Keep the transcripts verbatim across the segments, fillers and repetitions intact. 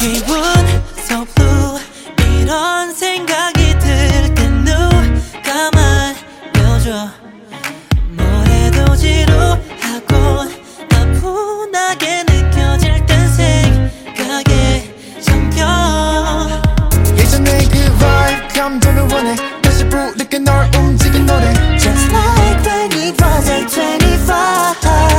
기분 so blue 이런 생각이 들 땐 누가 말려줘 뭘 해도 지루하고 나분하게 느껴질 땐 생각에 잠겨 예전에 그 vibe 감동을 원해 다시 부를게 널 움직인 노래 Just like when it was at twenty-five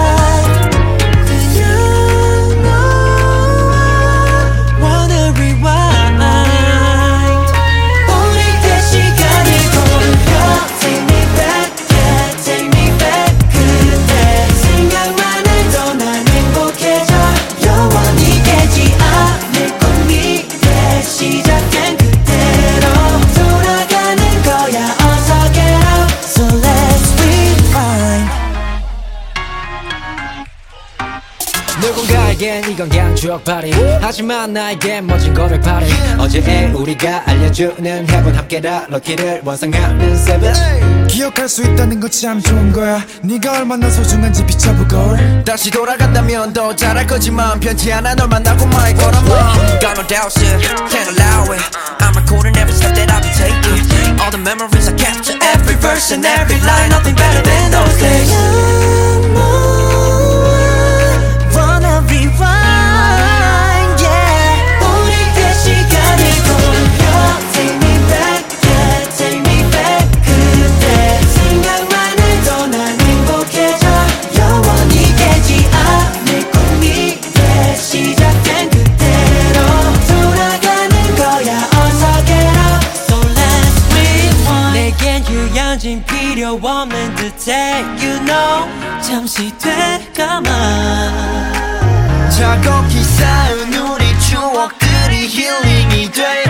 누군가에겐 이건 그냥 추억팔이 하지만 나에겐 멋진 고백팔이 어제의 우리가 알려주는 heaven 함께라 럭키를 원상하는 seven 기억할 수 있다는 거 참 좋은 거야 네가 얼마나 소중한지 비춰보고 다시 돌아간다면 더 잘할 거지만 편치 않아 널 만나고 말 거란 말 Got no doubt shit, can't allow it I'm recording every step that I be taking All the memories I capture every verse and every line Nothing better than those days 휴양진 필요 없는 듯해 You know 잠시 되감아 차곡히 쌓은 우리 추억들이 힐링이 돼